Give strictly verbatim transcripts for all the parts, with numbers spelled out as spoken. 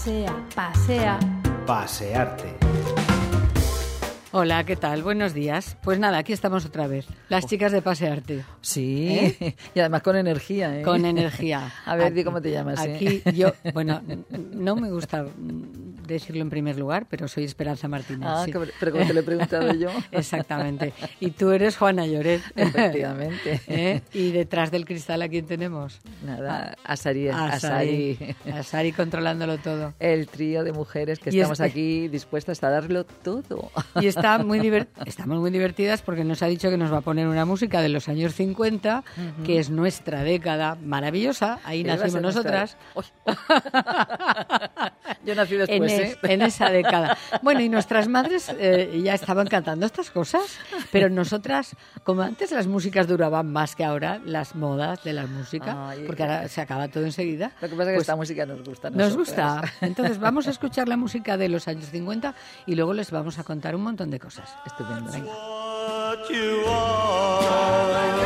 Pasea, pasea. Pasearte. Hola, ¿qué tal? Buenos días. Pues nada, aquí estamos otra vez, las chicas de Pasearte. Sí, ¿Eh? Y además con energía, ¿eh? Con energía. A ver, Aquí, di cómo te llamas. Aquí ¿eh? yo, bueno, no me gusta decirlo en primer lugar, pero soy Esperanza Martínez. Ah, sí. que, pero como te lo he preguntado yo. Exactamente. Y tú eres Juana Lloret. Efectivamente. ¿Eh? Y detrás del cristal, ¿a quién tenemos? Nada, Asari, Asari. Asari. Asari controlándolo todo. El trío de mujeres que Y estamos este- aquí dispuestas a darlo todo. Y está muy divert- estamos muy divertidas porque nos ha dicho que nos va a poner una música de los años cincuenta, uh-huh. que es nuestra década maravillosa. Ahí ¿Qué iba a nacimos ser nosotras. nuestra- Yo nací después, en, ¿eh? es- en esa década. Bueno, y nuestras madres eh, ya estaban cantando estas cosas, pero nosotras, como antes las músicas duraban más que ahora, las modas de la música, Ay, porque ahora se acaba todo enseguida. Lo que pasa es que pues, esta música nos gusta a Nos nosotras. gusta. Entonces vamos a escuchar la música de los años cincuenta y luego les vamos a contar un montón de cosas. Estupendo. Venga. What you are.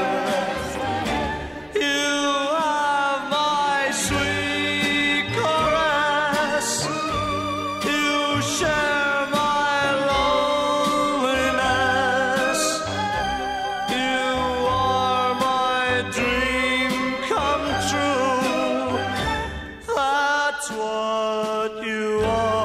You are my sweet caress. You share my loneliness. You are my dream come true. That's what you are.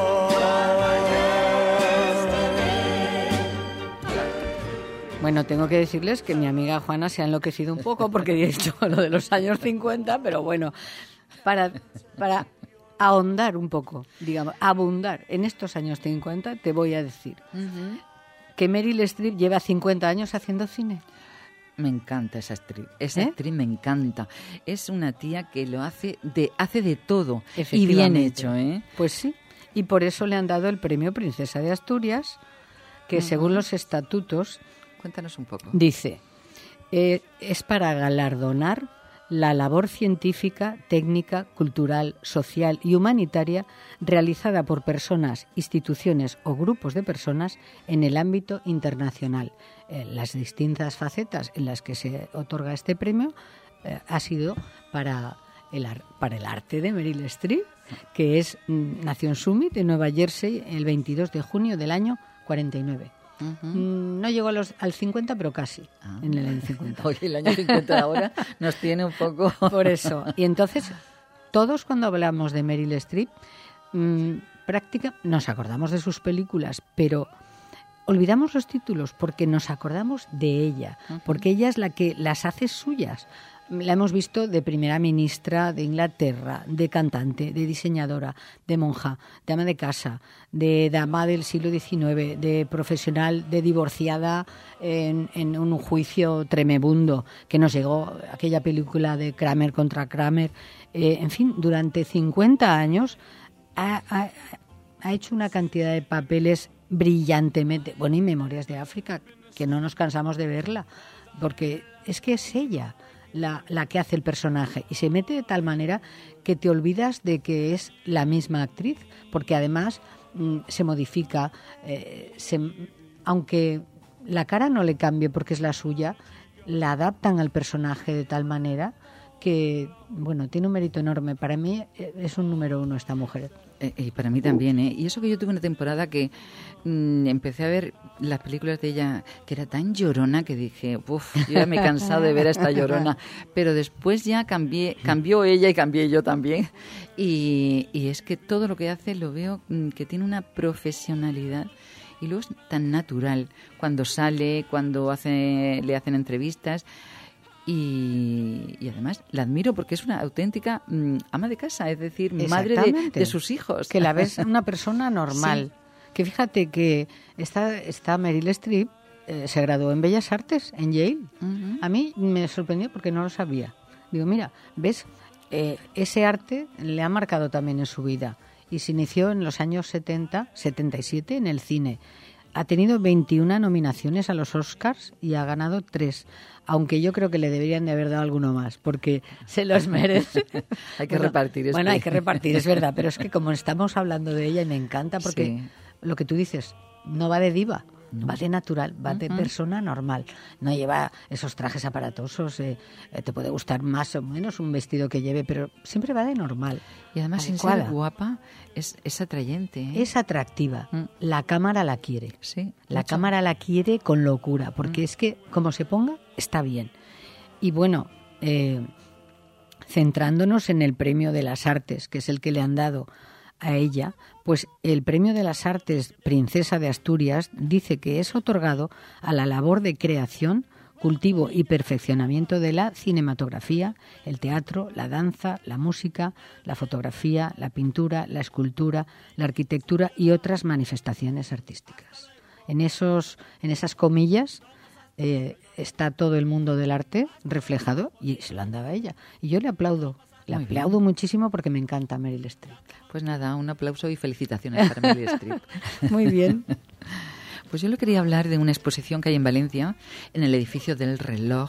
Bueno, tengo que decirles que mi amiga Juana se ha enloquecido un poco porque he dicho lo de los años cincuenta, pero bueno, para, para ahondar un poco, digamos, abundar en estos años cincuenta, te voy a decir Uh-huh. que Meryl Streep lleva cincuenta años haciendo cine. Me encanta esa actriz. Esa ¿Eh? actriz me encanta. Es una tía que lo hace de hace de todo y bien Efectivamente. hecho, ¿eh? Pues sí, y por eso le han dado el premio Princesa de Asturias, que según los estatutos Cuéntanos un poco. dice, eh, es para galardonar la labor científica, técnica, cultural, social y humanitaria realizada por personas, instituciones o grupos de personas en el ámbito internacional. Eh, las distintas facetas en las que se otorga este premio eh, ha sido para el, ar- para el arte de Meryl Streep, que es mm, nació en Summit, en Nueva Jersey, el veintidós de junio del año cuarenta y nueve. Uh-huh. Mm, No llegó a los, al cincuenta, pero casi, Ah. en el año cincuenta. Oye, el año cincuenta de ahora nos tiene un poco... Por eso. Y entonces, todos cuando hablamos de Meryl Streep, mmm, práctica, nos acordamos de sus películas, pero olvidamos los títulos porque nos acordamos de ella, Uh-huh. porque ella es la que las hace suyas. La hemos visto de primera ministra de Inglaterra, de cantante, de diseñadora, de monja, de ama de casa, de dama del siglo diecinueve, de profesional, de divorciada en, en un juicio tremebundo que nos llegó, aquella película de Kramer contra Kramer. Eh, en fin, durante cincuenta años ha, ha, ha hecho una cantidad de papeles brillantemente. Bueno, y Memorias de África, que no nos cansamos de verla, porque es que es ella La, la que hace el personaje y se mete de tal manera que te olvidas de que es la misma actriz, porque además mm, se modifica, eh, se, aunque la cara no le cambie porque es la suya, la adaptan al personaje de tal manera que, bueno, tiene un mérito enorme. Para mí eh, es un número uno esta mujer. Eh, y para mí también, ¿eh? Y eso que yo tuve una temporada que mmm, empecé a ver las películas de ella, que era tan llorona que dije, uff, yo ya me he cansado de ver a esta llorona. Pero después ya cambié, cambió ella y cambié yo también. Y, y es que todo lo que hace lo veo mmm, que tiene una profesionalidad. Y luego es tan natural cuando sale, cuando hace, le hacen entrevistas. Y, y además la admiro porque es una auténtica mm, ama de casa, es decir, madre de, Exactamente. de sus hijos. Que la ves una persona normal. Sí. Que fíjate que esta, esta Meryl Streep eh, se graduó en Bellas Artes, en Yale. Uh-huh. A mí me sorprendió porque no lo sabía. Digo, mira, ¿ves? Eh, ese arte le ha marcado también en su vida. Y se inició en los años setenta, setenta y siete en el cine. Ha tenido veintiuna nominaciones a los Oscars y ha ganado tres. Aunque yo creo que le deberían de haber dado alguno más, porque se los merece. Hay que Bueno, repartir. Bueno, hay que repartir, es verdad. Pero es que como estamos hablando de ella y me encanta porque Sí. lo que tú dices no va de diva. ¿no? Va de natural, va de Uh-huh. persona normal. No lleva esos trajes aparatosos. Eh, eh, te puede gustar más o menos un vestido que lleve, pero siempre va de normal. Y además, sin ser adecuada. guapa, es, es atrayente. ¿eh? Es atractiva. Mm. La cámara la quiere. Sí, La mucho. cámara la quiere con locura, porque Mm. es que como se ponga, está bien. Y bueno, eh, centrándonos en el Premio de las Artes, que es el que le han dado a ella, pues el Premio de las Artes Princesa de Asturias dice que es otorgado a la labor de creación, cultivo y perfeccionamiento de la cinematografía, el teatro, la danza, la música, la fotografía, la pintura, la escultura, la arquitectura y otras manifestaciones artísticas. En esos, en esas comillas eh, está todo el mundo del arte reflejado y se lo han dado a ella. Y yo le aplaudo, le Muy aplaudo muchísimo porque me encanta Meryl Streep. Pues nada, un aplauso y felicitaciones para Meryl Streep. Muy bien. Pues yo le quería hablar de una exposición que hay en Valencia, en el edificio del Reloj,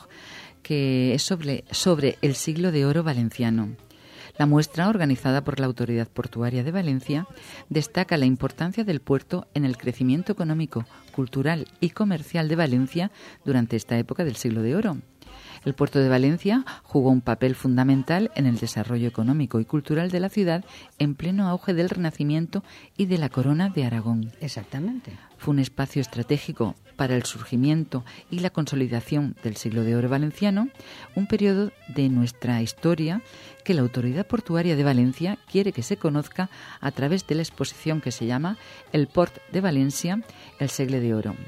que es sobre, sobre el siglo de oro valenciano. La muestra, organizada por la Autoridad Portuaria de Valencia, destaca la importancia del puerto en el crecimiento económico, cultural y comercial de Valencia durante esta época del siglo de oro. El puerto de Valencia jugó un papel fundamental en el desarrollo económico y cultural de la ciudad en pleno auge del Renacimiento y de la Corona de Aragón. Exactamente. Fue un espacio estratégico para el surgimiento y la consolidación del siglo de oro valenciano, un periodo de nuestra historia que la Autoridad Portuaria de Valencia quiere que se conozca a través de la exposición que se llama El Port de Valencia, el segle de oro.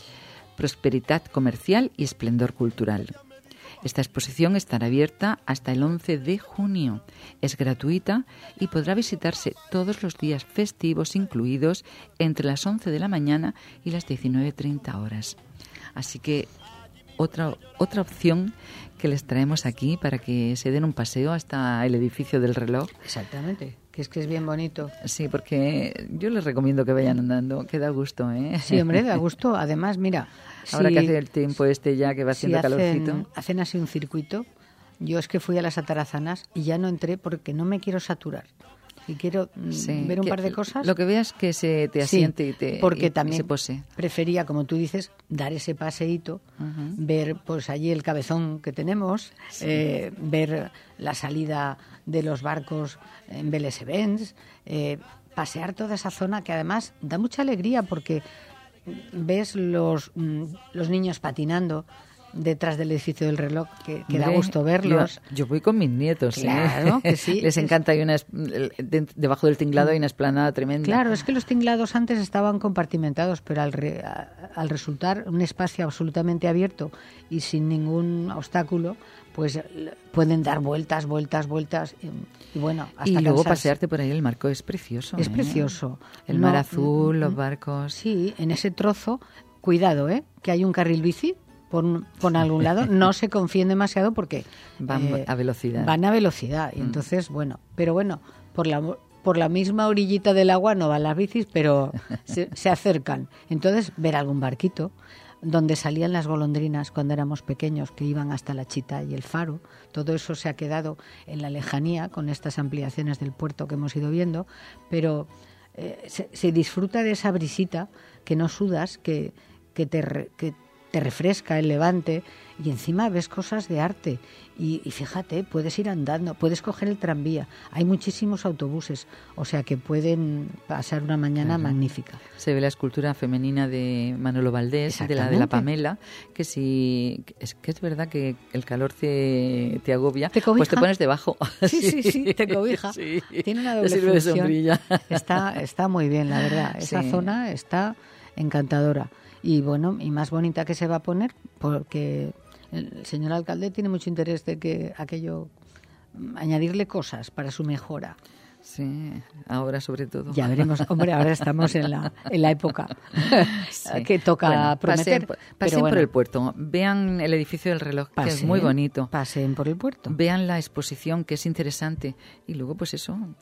Prosperitat comercial y esplendor cultural. Esta exposición estará abierta hasta el once de junio. Es gratuita y podrá visitarse todos los días festivos incluidos entre las once de la mañana y las diecinueve treinta horas. Así que otra, otra opción que les traemos aquí para que se den un paseo hasta el edificio del Reloj. Exactamente. Que es que es bien bonito. Sí, porque yo les recomiendo que vayan andando, que da gusto, ¿eh? Sí, hombre, da gusto. Además, mira, ahora si, que hace el tiempo este ya que va haciendo si hacen, calorcito. hacen así un circuito. Yo es que fui a las Atarazanas y ya no entré porque no me quiero saturar. Y quiero mm, Sí, ver un que par de cosas. Lo que veas que se te Sí, asiente y te porque y- y también se pose. prefería, como tú dices, dar ese paseíto, Ujú. ver pues allí el cabezón que tenemos, eh, ver la salida de los barcos en Vélez Events, eh, pasear toda esa zona que además da mucha alegría porque ves los, mm, los niños patinando detrás del edificio del Reloj, que, que da Hombre, gusto verlos. Yo, yo voy con mis nietos, ¿eh? Claro que sí. Les Es- encanta, hay una es- de- debajo del tinglado hay una esplanada tremenda. Claro, es que los tinglados antes estaban compartimentados, pero al, re- a- al resultar un espacio absolutamente abierto y sin ningún obstáculo, pues l- pueden dar vueltas, vueltas, vueltas y, y bueno, hasta Y luego cansarse. pasearte por ahí, el marco es precioso. Es ¿eh? precioso. El No, mar azul, mm, los mm, barcos. Sí, en ese trozo, cuidado, ¿eh? Que hay un carril bici por, un- por algún lado, no se confíen demasiado porque Van eh, a velocidad. Van a velocidad y Mm. entonces, bueno, pero bueno, por la por la misma orillita del agua no van las bicis, pero se, se acercan. Entonces, ver algún barquito donde salían las golondrinas cuando éramos pequeños, que iban hasta la Chita y el Faro, todo eso se ha quedado en la lejanía con estas ampliaciones del puerto que hemos ido viendo, pero eh, se, se disfruta de esa brisita que no sudas, que, que, te, re- que te refresca el levante y encima ves cosas de arte y, y fíjate, puedes ir andando, puedes coger el tranvía, hay muchísimos autobuses, o sea que pueden pasar una mañana Claro. magnífica. Se ve la escultura femenina de Manolo Valdés, de la de la Exactamente. Pamela, que si es que es verdad que el calor te, te agobia, Te cobija. pues te pones debajo. Sí, sí, sí, te cobija. Sí. Tiene una Te doble sirve de función. sombrilla. Está, está muy bien, la verdad. Esa Sí. zona está encantadora. Y bueno, y más bonita que se va a poner, porque el señor alcalde tiene mucho interés de que aquello, mm, añadirle cosas para su mejora. Sí, ahora sobre todo. Ya veremos. Hombre, ahora estamos en la, en la época Sí. que toca Bueno, prometer. Pasen, pero pasen bueno, por el puerto, vean el edificio del Reloj, que es pasen, muy bonito. Pasen por el puerto. Vean la exposición, que es interesante. Y luego, pues eso,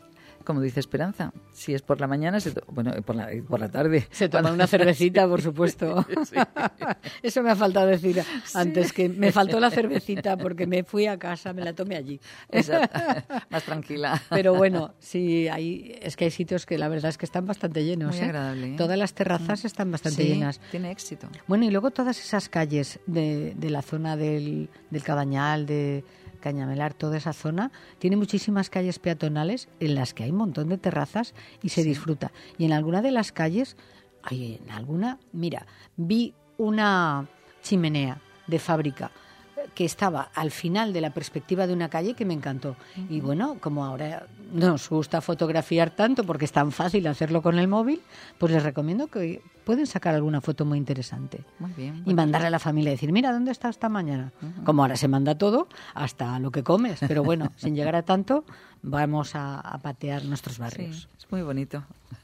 como dice Esperanza, si es por la mañana, se to- bueno, por la, por la tarde. Se toma una cervecita, por supuesto. Sí. Eso me ha faltado decir antes, que me faltó la cervecita porque me fui a casa, me la tomé allí. Exacto. Más tranquila. Pero bueno, sí, hay, es que hay sitios que la verdad es que están bastante llenos. Muy ¿eh? agradable, ¿eh? Todas las terrazas están bastante Sí, llenas. tiene éxito. Bueno, y luego todas esas calles de, de la zona del, del Cabañal, de Cañamelar, toda esa zona, tiene muchísimas calles peatonales en las que hay un montón de terrazas y se Sí. disfruta. Y en alguna de las calles, hay en alguna, mira, vi una chimenea de fábrica que estaba al final de la perspectiva de una calle que me encantó. Uh-huh. Y bueno, como ahora nos gusta fotografiar tanto porque es tan fácil hacerlo con el móvil, pues les recomiendo que pueden sacar alguna foto muy interesante. Muy bien. Y mandarle a la familia y decir, mira, ¿dónde está esta mañana? Uh-huh. Como ahora se manda todo, hasta lo que comes. Pero bueno, sin llegar a tanto, vamos a, a patear nuestros barrios. Sí, es muy bonito.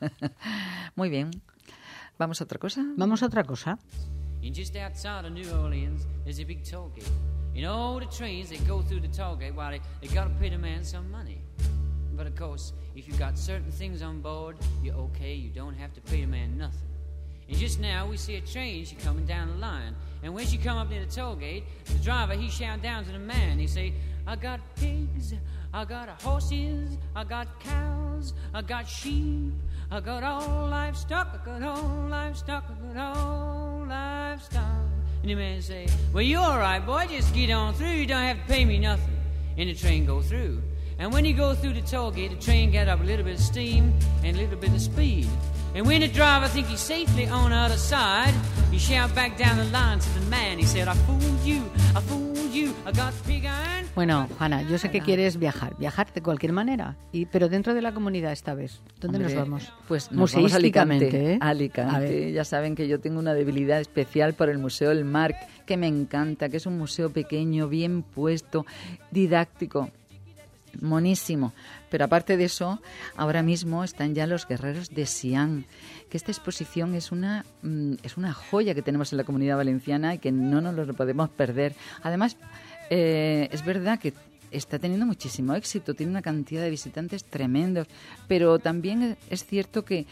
Muy bien. ¿Vamos a otra cosa? Vamos a otra cosa. And just outside of New Orleans, there's a big toll gate. You know, the trains, they go through the toll gate while they, they gotta pay the man some money. But of course, if you got certain things on board, you're okay, you don't have to pay the man nothing. And just now, we see a train, she coming down the line. And when she come up near the toll gate, the driver, he shout down to the man, he say, I got pigs, I got horses, I got cows, I got sheep, I got all livestock, I got all livestock, I got all livestock. And the man say, well, you all right, boy, just get on through, you don't have to pay me nothing. And the train go through. And when you go through the toll gate, the train get up a little bit of steam and a little bit of speed. And when the driver think he's safely on the other side, he shout back down the line to the man. He said, I fooled you, I fooled you, I got pig iron. Bueno, Juana, yo sé que quieres viajar, viajar de cualquier manera, y pero dentro de la comunidad esta vez. ¿Dónde Hombre, nos vamos? Pues nos vamos a Alicante. ¿eh? A Alicante. Ya saben que yo tengo una debilidad especial por el Museo El Marc, que me encanta, que es un museo pequeño, bien puesto, didáctico. Monísimo. Pero aparte de eso, ahora mismo están ya los guerreros de Xi'an, que esta exposición es una mm, es una joya que tenemos en la Comunidad Valenciana y que no nos lo podemos perder. Además, eh, es verdad que está teniendo muchísimo éxito, tiene una cantidad de visitantes tremendos, pero también es cierto que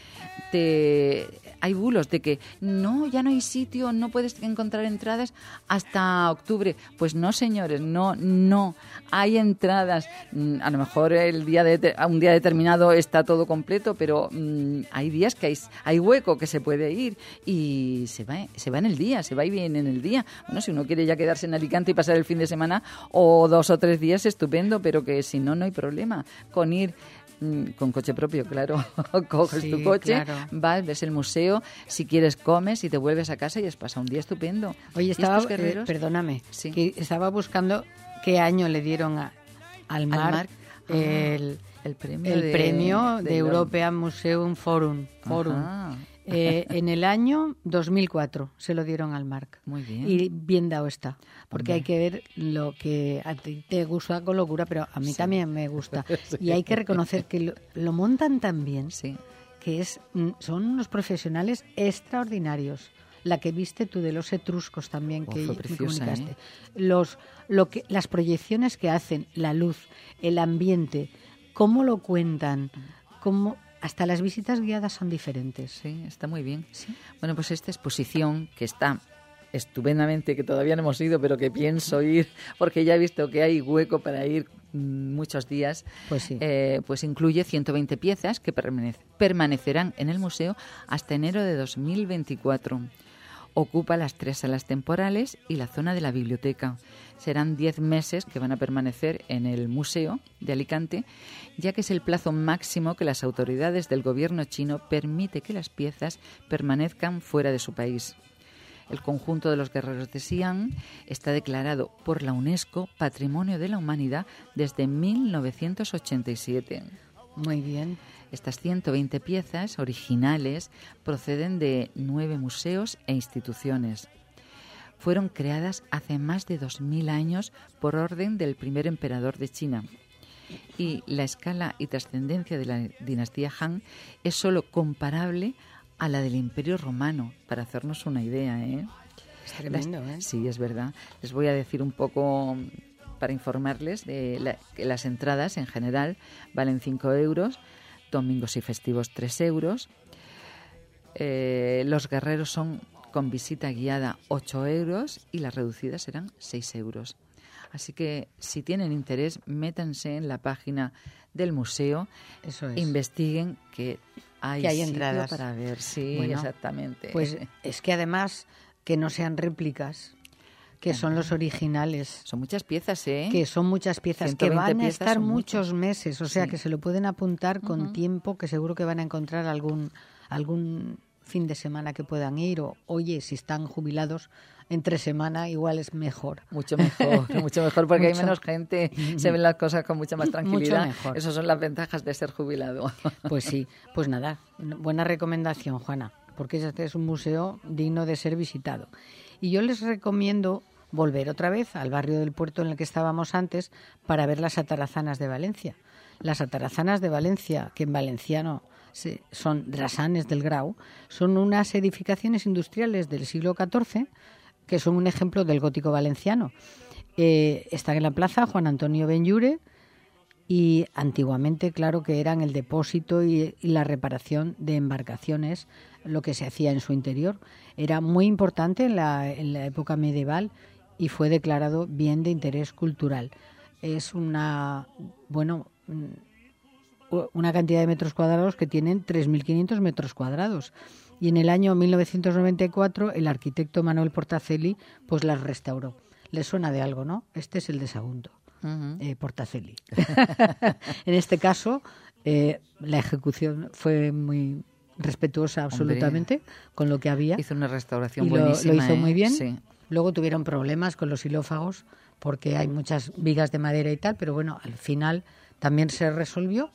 te, hay bulos de que no, ya no hay sitio, no puedes encontrar entradas hasta octubre. Pues no, señores, no, no, hay entradas. A lo mejor el día de, un día determinado está todo completo, pero mmm, hay días que hay, hay hueco que se puede ir y se va, se va en el día, se va y viene en el día. Bueno, si uno quiere ya quedarse en Alicante y pasar el fin de semana o dos o tres días, estupendo, pero que si no, no hay problema con ir con coche propio, claro. Coges sí, tu coche, claro. vas, ves el museo, si quieres comes y te vuelves a casa y has pasado un día estupendo. Oye, estaba, eh, perdóname, sí. que estaba buscando qué año le dieron a, al Marc, Marc el, ah, el premio, el de, premio de, de European Museum Forum. Forum. Eh, en el año dos mil cuatro se lo dieron al Marc. Muy bien. Y bien dado está, porque Hombre. hay que ver lo que a ti te gusta con locura, pero a mí sí. también me gusta. Sí. Y hay que reconocer que lo, lo montan tan bien, sí. que es son unos profesionales extraordinarios. La que viste tú de los etruscos también, oh, que fue me preciosa, comunicaste. ¿eh? Los, lo que, las proyecciones que hacen, la luz, el ambiente, cómo lo cuentan, cómo... Hasta las visitas guiadas son diferentes. Sí, está muy bien. ¿Sí? Bueno, pues esta exposición que está estupendamente, que todavía no hemos ido, pero que pienso ir, porque ya he visto que hay hueco para ir muchos días, pues, sí. eh, pues incluye ciento veinte piezas que permanece, permanecerán en el museo hasta enero de dos mil veinticuatro. Ocupa las tres salas temporales y la zona de la biblioteca. Serán diez meses que van a permanecer en el Museo de Alicante, ya que es el plazo máximo que las autoridades del gobierno chino permite que las piezas permanezcan fuera de su país. El conjunto de los guerreros de Xi'an está declarado por la UNESCO Patrimonio de la Humanidad desde mil novecientos ochenta y siete. Muy bien. Estas ciento veinte piezas originales proceden de nueve museos e instituciones. Fueron creadas hace más de dos mil años por orden del primer emperador de China. Y la escala y trascendencia de la dinastía Han es solo comparable a la del Imperio Romano, para hacernos una idea, ¿eh? Es tremendo, ¿eh? Sí, es verdad. Les voy a decir un poco, para informarles, de la, que las entradas en general valen cinco euros. domingos y festivos tres euros. Eh, los guerreros son con visita guiada ocho euros y las reducidas serán seis euros. Así que si tienen interés, métanse en la página del museo, Eso es. investiguen que hay, Que hay sitio entradas. para ver. Sí, Bueno, exactamente. Pues es que además que no sean réplicas, que son los originales, Son muchas piezas, ¿eh? que son muchas piezas, que ciento veinte van a piezas estar son muchos muchas. meses, o sea Sí. que se lo pueden apuntar con Ujú. tiempo, que seguro que van a encontrar algún algún fin de semana que puedan ir, o oye, si están jubilados entre semana igual es mejor. Mucho mejor, mucho mejor, porque hay Mucho. menos gente, se ven las cosas con mucha más tranquilidad. mejor. Esas son las ventajas de ser jubilado. Pues sí, pues nada, buena recomendación, Juana, porque este es un museo digno de ser visitado. Y yo les recomiendo volver otra vez al barrio del Puerto en el que estábamos antes para ver las atarazanas de Valencia. Las atarazanas de Valencia, que en valenciano se- son drasanes del Grau, son unas edificaciones industriales del siglo catorce que son un ejemplo del gótico valenciano. Eh, están en la plaza Juan Antonio Benlliure y antiguamente, claro, que eran el depósito y, y la reparación de embarcaciones, lo que se hacía en su interior. Era muy importante en la, en la época medieval y fue declarado bien de interés cultural. Es una, bueno, mm, una cantidad de metros cuadrados que tienen tres mil quinientos metros cuadrados. Y en el año mil novecientos noventa y cuatro el arquitecto Manuel Portacelli pues las restauró. ¿Les suena de algo, no? Este es el de Sagunto. Ujú. Eh, Portacelli. En este caso, eh, la ejecución fue muy respetuosa absolutamente con lo que había. Hizo una restauración Y lo, lo buenísima. hizo ¿eh? muy bien. Sí. Luego tuvieron problemas con los xilófagos porque hay muchas vigas de madera y tal, pero bueno, al final también se resolvió.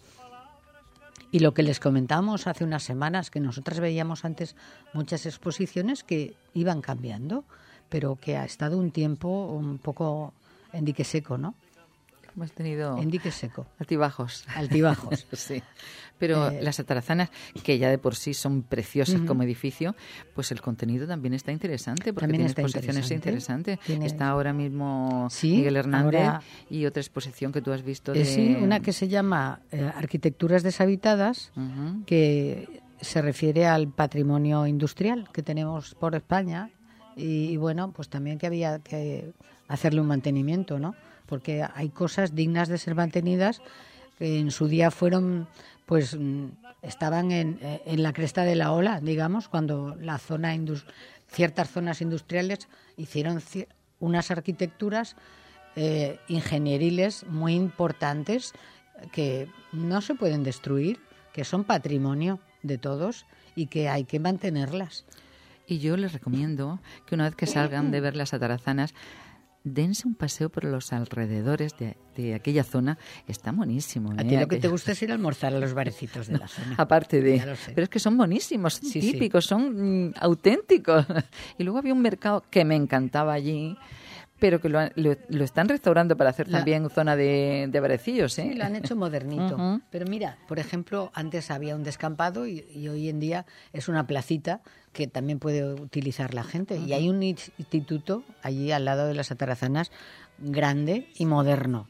Y lo que les comentamos hace unas semanas, que nosotras veíamos antes muchas exposiciones que iban cambiando, pero que ha estado un tiempo un poco en dique seco, ¿no? Hemos tenido En dique seco, altibajos. altibajos. Sí. Pero Eh, las atarazanas, que ya de por sí son preciosas Ujú. como edificio, pues el contenido también está interesante, porque También tiene está exposiciones interesante. interesantes. Tiene- Está ahora mismo Sí, Miguel Hernández ahora- y otra exposición que tú has visto Eh, de... sí, una que se llama eh, Arquitecturas deshabitadas, Ujú. que se refiere al patrimonio industrial que tenemos por España y, y bueno, pues también que había que hacerle un mantenimiento, ¿no? Porque hay cosas dignas de ser mantenidas que en su día fueron, pues mm, estaban en, eh, en la cresta de la ola, digamos, cuando la zona indus- ciertas zonas industriales hicieron ci- unas arquitecturas eh, ingenieriles muy importantes que no se pueden destruir, que son patrimonio de todos y que hay que mantenerlas. Y yo les recomiendo que una vez que salgan de ver las atarazanas, dense un paseo por los alrededores de, de aquella zona. Está buenísimo. A ¿eh? ti lo que te Aquello- gusta es ir a almorzar a los barecitos de la zona. Aparte de... Ya lo sé. Pero es que son buenísimos, son Sí, sí. típicos, son mm, auténticos. Y luego había un mercado que me encantaba allí, pero que lo, han- lo, lo están restaurando para hacer La- también zona de, de barecillos, ¿eh? Sí, lo han hecho modernito. Ujú. Pero mira, por ejemplo, antes había un descampado y, y hoy en día es una placita que también puede utilizar la gente. Y hay un instituto allí al lado de las atarazanas grande y moderno.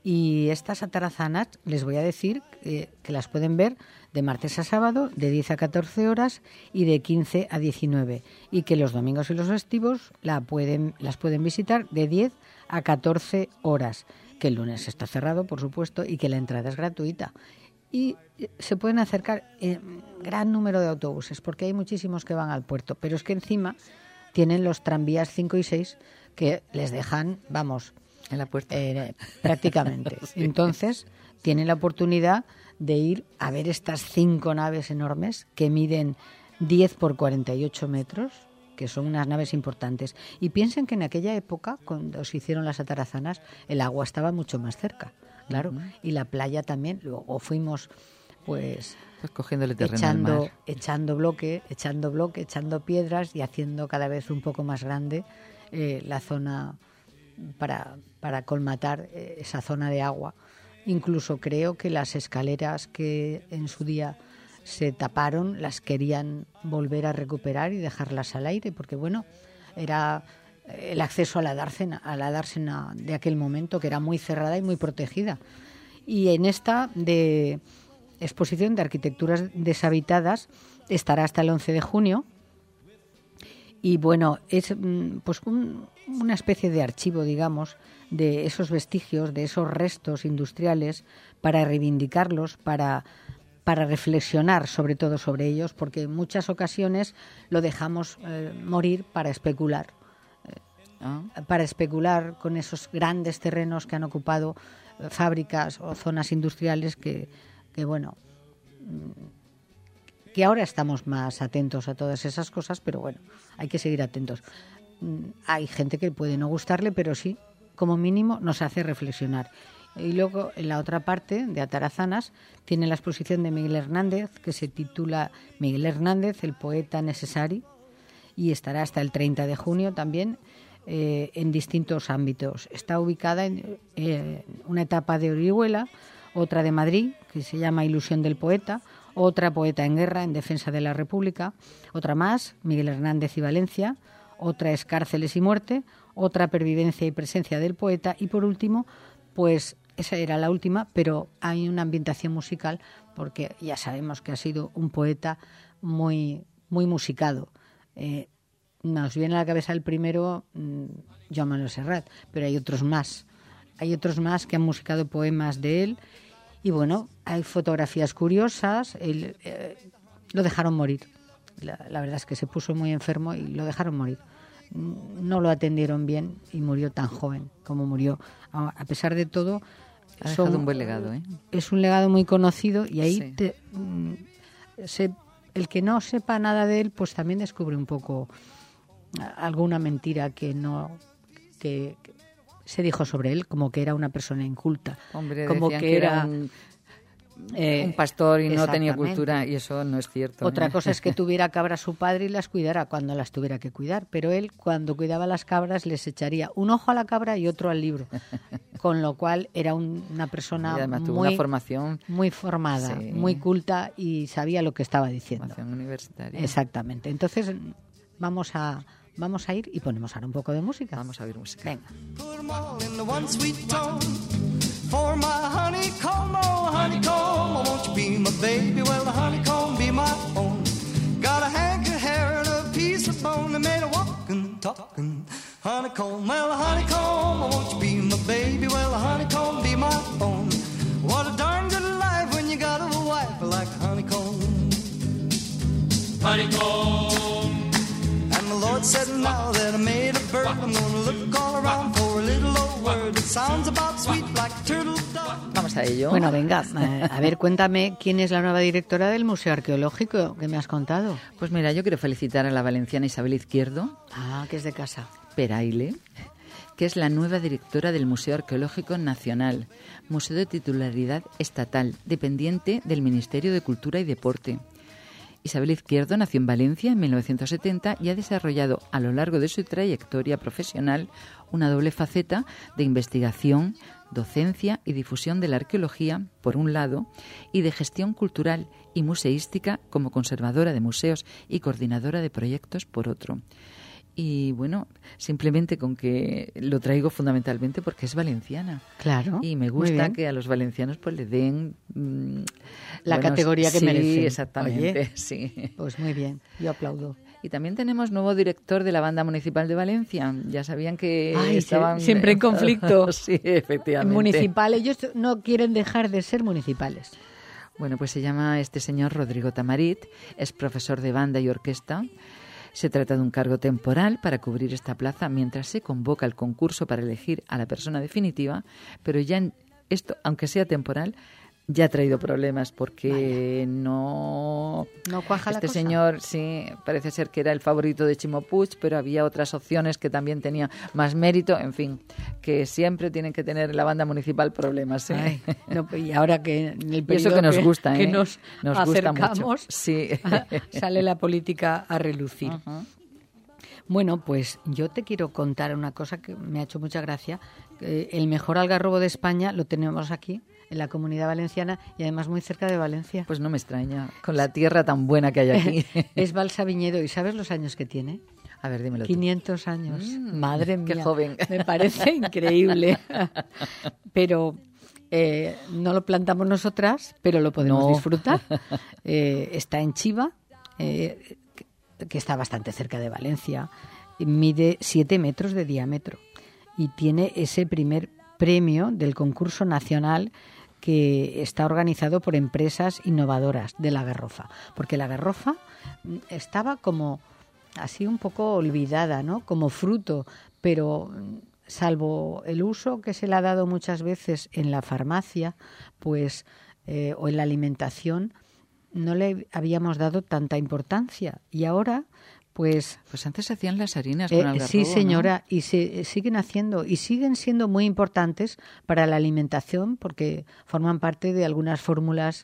Y estas atarazanas, les voy a decir eh, que las pueden ver de martes a sábado, de diez a catorce horas y de quince a diecinueve. Y que los domingos y los festivos la pueden, las pueden visitar de diez a catorce horas. Que el lunes está cerrado, por supuesto, y que la entrada es gratuita. Y eh, se pueden acercar en gran número de autobuses, porque hay muchísimos que van al puerto. Pero es que encima tienen los tranvías cinco y seis que les dejan, vamos, En la puerta. eh, prácticamente. Sí. Entonces, tienen la oportunidad de ir a ver estas cinco naves enormes que miden diez por cuarenta y ocho metros, que son unas naves importantes. Y piensen que en aquella época, cuando se hicieron las atarazanas, el agua estaba mucho más cerca, claro, y la playa también. Luego fuimos, pues, Pues cogiéndole terreno al echando, mar. echando bloque, echando bloque, echando piedras y haciendo cada vez un poco más grande eh, la zona para, para colmatar eh, esa zona de agua. Incluso creo que las escaleras que en su día se taparon las querían volver a recuperar y dejarlas al aire, porque bueno, era el acceso a la dársena, a la dársena de aquel momento, que era muy cerrada y muy protegida. Y en esta de exposición de arquitecturas deshabitadas estará hasta el once de junio. Y bueno, es pues un, una especie de archivo, digamos, de esos vestigios, de esos restos industriales, para reivindicarlos, para, para reflexionar sobre todo sobre ellos, porque en muchas ocasiones lo dejamos eh, morir para especular, eh, ah. para especular con esos grandes terrenos que han ocupado eh, fábricas o zonas industriales que, que bueno... que ahora estamos más atentos a todas esas cosas, pero bueno, hay que seguir atentos. Hay gente que puede no gustarle, pero sí, como mínimo, nos hace reflexionar. Y luego, en la otra parte de Atarazanas, tiene la exposición de Miguel Hernández, que se titula Miguel Hernández, el poeta necessari, y estará hasta el treinta de junio también eh, en distintos ámbitos. Está ubicada en eh, una etapa de Orihuela, otra de Madrid, que se llama Ilusión del poeta, otra Poeta en guerra, en defensa de la República, otra más, Miguel Hernández y Valencia, otra es Cárceles y muerte, otra Pervivencia y presencia del poeta, y por último, pues esa era la última, pero hay una ambientación musical, porque ya sabemos que ha sido un poeta muy, muy musicado. Eh, nos viene a la cabeza el primero, mmm, Joan Manuel Serrat, pero hay otros más. Hay otros más que han musicado poemas de él. Y bueno, hay fotografías curiosas, él, eh, lo dejaron morir. La, la verdad es que se puso muy enfermo y lo dejaron morir. No lo atendieron bien y murió tan joven como murió. A, a pesar de todo... Ha dejado son, un buen legado, ¿eh? Es un legado muy conocido y ahí sí. te, mm, se, el que no sepa nada de él, pues también descubre un poco alguna mentira que no... que, que se dijo sobre él, como que era una persona inculta. Hombre, como que, que era, era un, eh, un pastor y no tenía cultura, y eso no es cierto. Otra ¿eh? cosa es que tuviera cabras su padre y las cuidara cuando las tuviera que cuidar, pero él, cuando cuidaba las cabras, les echaría un ojo a la cabra y otro al libro, con lo cual era un, una persona y además muy, tuvo una formación muy formada, sí. muy culta y sabía lo que estaba diciendo. Formación universitaria. Exactamente. Entonces, vamos a... Vamos a ir y ponemos ahora un poco de música. Vamos a oír música. Venga. Put 'em all in the one sweet tone. For my honeycomb, oh honeycomb, won't you be my baby? Well, the honeycomb be my own. Got a hank of hair and a piece of bone that made a walking, talking honeycomb. Well, the honeycomb, won't you be my baby? Well, the honeycomb be my own. What a darn good life when you got a wife like honeycomb. Honeycomb. The Lord said, now that I made a bird, I'm gonna look all around for a little old word that sounds about sweet like a turtle dove. Vamos a ello. Bueno, venga, eh, a ver, cuéntame quién es la nueva directora del Museo Arqueológico que me has contado. Pues mira, yo quiero felicitar a la valenciana Isabel Izquierdo. Ah, que es de casa. Peraile, que es la nueva directora del Museo Arqueológico Nacional, museo de titularidad estatal, dependiente del Ministerio de Cultura y Deporte. Isabel Izquierdo nació en Valencia en mil novecientos setenta y ha desarrollado a lo largo de su trayectoria profesional una doble faceta de investigación, docencia y difusión de la arqueología, por un lado, y de gestión cultural y museística como conservadora de museos y coordinadora de proyectos, por otro. Y bueno, simplemente con que lo traigo fundamentalmente porque es valenciana. Claro. Y me gusta que a los valencianos pues le den mmm, la bueno, categoría que sí, merecen. Sí, exactamente. Oye, sí. Pues muy bien, yo aplaudo. Y también tenemos nuevo director de la Banda Municipal de Valencia. Ya sabían que Ay, estaban... siempre en conflicto. Sí, efectivamente. Municipal, ellos no quieren dejar de ser municipales. Bueno, pues se llama este señor Rodrigo Tamarit, es profesor de banda y orquesta. Se trata de un cargo temporal para cubrir esta plaza mientras se convoca el concurso para elegir a la persona definitiva, pero ya en esto, aunque sea temporal, ya ha traído problemas porque Vaya. no... No cuaja este la cosa. señor, sí, parece ser que era el favorito de Chimo Puig, pero había otras opciones que también tenían más mérito, en fin, que siempre tienen que tener la banda municipal problemas. ¿eh? Ay, no, y ahora que en el periodo y eso que nos que, gusta, ¿eh? que nos, nos acercamos, gusta mucho. Sí. sale la política a relucir. Uh-huh. Bueno, pues yo te quiero contar una cosa que me ha hecho mucha gracia. El mejor algarrobo de España lo tenemos aquí, en la Comunidad Valenciana, y además muy cerca de Valencia. Pues no me extraña, con la tierra tan buena que hay aquí. Es Balsaviñedo, ¿y sabes los años que tiene? A ver, dímelo tú. quinientos años. Mm, Madre mía. Qué joven. Me parece increíble. Pero Eh, no lo plantamos nosotras, pero lo podemos No. disfrutar. Eh, está en Chiva, eh, que, que está bastante cerca de Valencia. Y mide siete metros de diámetro y tiene ese primer premio del concurso nacional que está organizado por empresas innovadoras de la garrofa. Porque la garrofa estaba como así un poco olvidada, ¿no? Como fruto, pero salvo el uso que se le ha dado muchas veces en la farmacia, pues eh, o en la alimentación, no le habíamos dado tanta importancia. Y ahora, pues... Pues antes se hacían las harinas eh, con algarrobo, sí, señora, ¿no? y se eh, siguen haciendo, y siguen siendo muy importantes para la alimentación, porque forman parte de algunas fórmulas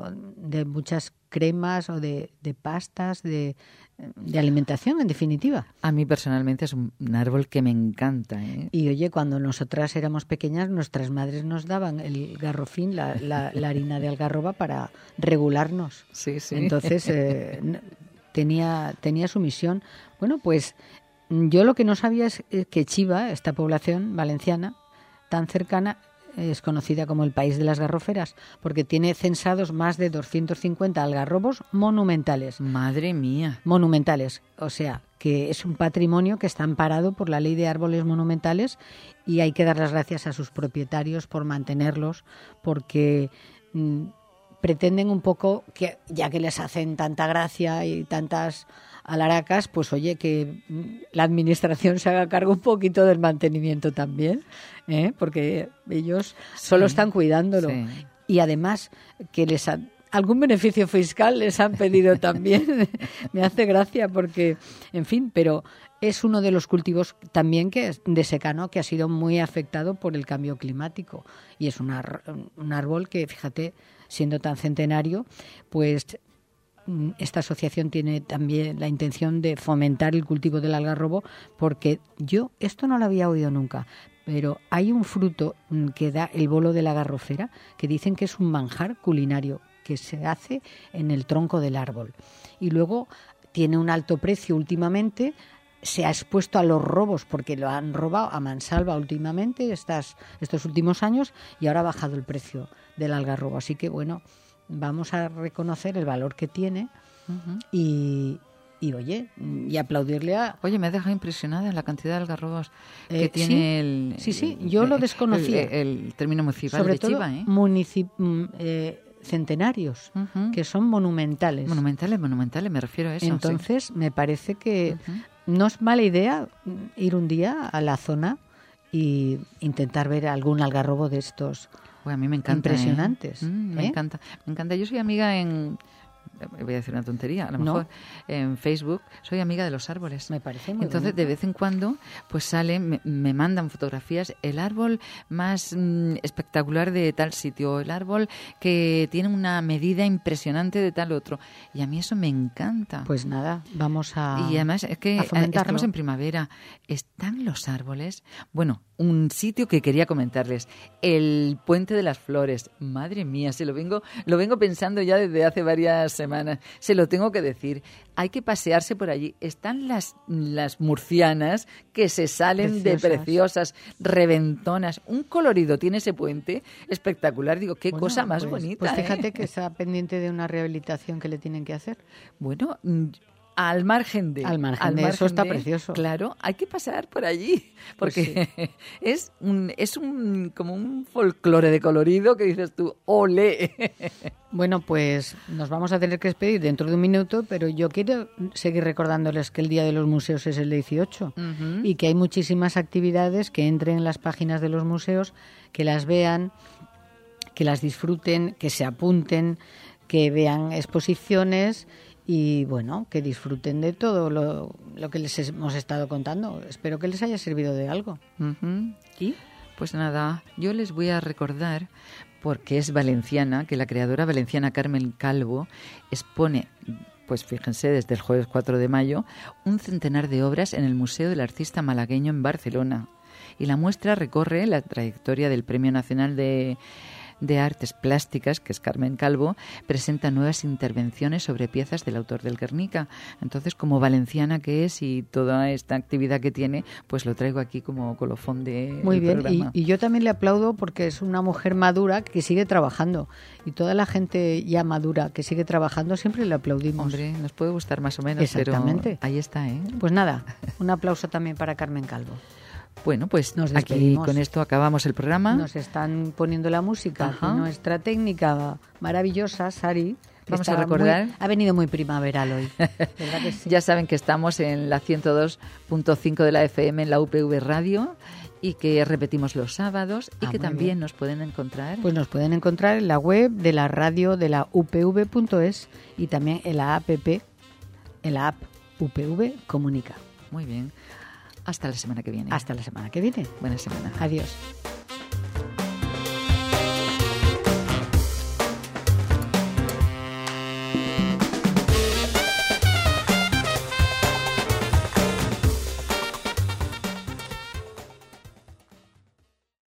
de muchas cremas o de, de pastas, de, de alimentación, en definitiva. A mí personalmente es un, un árbol que me encanta, ¿eh? Y oye, cuando nosotras éramos pequeñas, nuestras madres nos daban el garrofín, la, la, la harina de algarroba para regularnos. Sí, sí. Entonces, eh, n- tenía, tenía su misión. Bueno, pues yo lo que no sabía es que Chiva, esta población valenciana tan cercana, es conocida como el país de las garroferas, porque tiene censados más de doscientos cincuenta algarrobos monumentales. Madre mía. Monumentales, o sea, que es un patrimonio que está amparado por la Ley de Árboles Monumentales y hay que dar las gracias a sus propietarios por mantenerlos, porque mm, pretenden un poco que, ya que les hacen tanta gracia y tantas alaracas, pues oye, que mm, la administración se haga cargo un poquito del mantenimiento también, ¿eh? Porque ellos solo Sí, están cuidándolo. sí. Y además que les han, algún beneficio fiscal les han pedido también. Me hace gracia porque, en fin, pero es uno de los cultivos también que es de secano que ha sido muy afectado por el cambio climático. Y es un, ar- un árbol que, fíjate, siendo tan centenario, pues mm, esta asociación tiene también la intención de fomentar el cultivo del algarrobo, porque yo esto no lo había oído nunca, pero hay un fruto mm, que da el bolo de la garrofera que dicen que es un manjar culinario que se hace en el tronco del árbol. Y luego tiene un alto precio últimamente, se ha expuesto a los robos porque lo han robado a mansalva últimamente estas, estos últimos años y ahora ha bajado el precio del algarrobo. Así que bueno, vamos a reconocer el valor que tiene Ujú. y, y oye, y aplaudirle a... Oye, me ha dejado impresionada la cantidad de algarrobos que Eh, tiene sí, el... sí, sí, yo lo el- desconocía. El, el término municipal sobre de todo Chiva, ¿eh? municip- mm, eh, centenarios, Ujú. que son monumentales. Monumentales, monumentales, me refiero a eso. Entonces, me parece que Ujú. no es mala idea mm, ir un día a la zona y intentar ver algún algarrobo de estos. Uy, a mí me encanta. ¿eh? Impresionantes, Mm, me ¿eh? encanta. Me encanta. Yo soy amiga en... Voy a decir una tontería, a lo No. mejor en Facebook soy amiga de los árboles. Me parece muy Entonces, bonito. de vez en cuando, pues salen, me, me mandan fotografías, el árbol más mm, espectacular de tal sitio, el árbol que tiene una medida impresionante de tal otro. Y a mí eso me encanta. Pues nada, vamos a... Y además es que a eh, fomentarlo. estamos en primavera, están los árboles. Bueno, un sitio que quería comentarles, el Puente de las Flores. Madre mía, se lo vengo, lo vengo pensando ya desde hace varias semanas. Se lo tengo que decir. Hay que pasearse por allí. Están las, las murcianas que se salen de Preciosas. preciosas, reventonas. Un colorido tiene ese puente espectacular. Digo, qué Bueno, cosa más pues- bonita. Pues fíjate ¿eh? que está pendiente de una rehabilitación que le tienen que hacer. Bueno, mm, al margen de... Al margen de eso está precioso. Claro, hay que pasar por allí, Pues porque es un es un como un folclore de colorido que dices tú, ¡ole! Bueno, pues nos vamos a tener que despedir dentro de un minuto, pero yo quiero seguir recordándoles que el Día de los Museos es el dieciocho Ujú. y que hay muchísimas actividades, que entren en las páginas de los museos, que las vean, que las disfruten, que se apunten, que vean exposiciones y, bueno, que disfruten de todo lo, lo que les hemos estado contando. Espero que les haya servido de algo. Ujú. ¿Y? Pues nada, yo les voy a recordar, porque es valenciana, que la creadora valenciana Carmen Calvo expone, pues fíjense, desde el jueves cuatro de mayo, un centenar de obras en el Museo del Artista Malagueño en Barcelona. Y la muestra recorre la trayectoria del Premio Nacional de, de Artes Plásticas, que es Carmen Calvo, presenta nuevas intervenciones sobre piezas del autor del Guernica. Entonces, como valenciana que es y toda esta actividad que tiene, pues lo traigo aquí como colofón de Muy bien, programa. y, y yo también le aplaudo porque es una mujer madura que sigue trabajando. Y toda la gente ya madura que sigue trabajando siempre le aplaudimos. Hombre, nos puede gustar más o menos, Exactamente. pero ahí está, ¿eh? Pues nada, un aplauso también para Carmen Calvo. Bueno, pues Nos aquí despedimos. con esto acabamos el programa. Nos están poniendo la música. Ajá. Y nuestra técnica maravillosa, Sari. que Vamos está a recordar. muy- ha venido muy primaveral hoy. ¿Verdad que sí? Ya saben que estamos en la ciento dos punto cinco de la F M en la U P V Radio y que repetimos los sábados y Ah, que muy también bien. nos pueden encontrar. Pues nos pueden encontrar en la web de la radio de la U P V punto es y también en la app, en la app U P V Comunica. Muy bien. Hasta la semana que viene. Hasta la semana que viene. Buena semana. Adiós.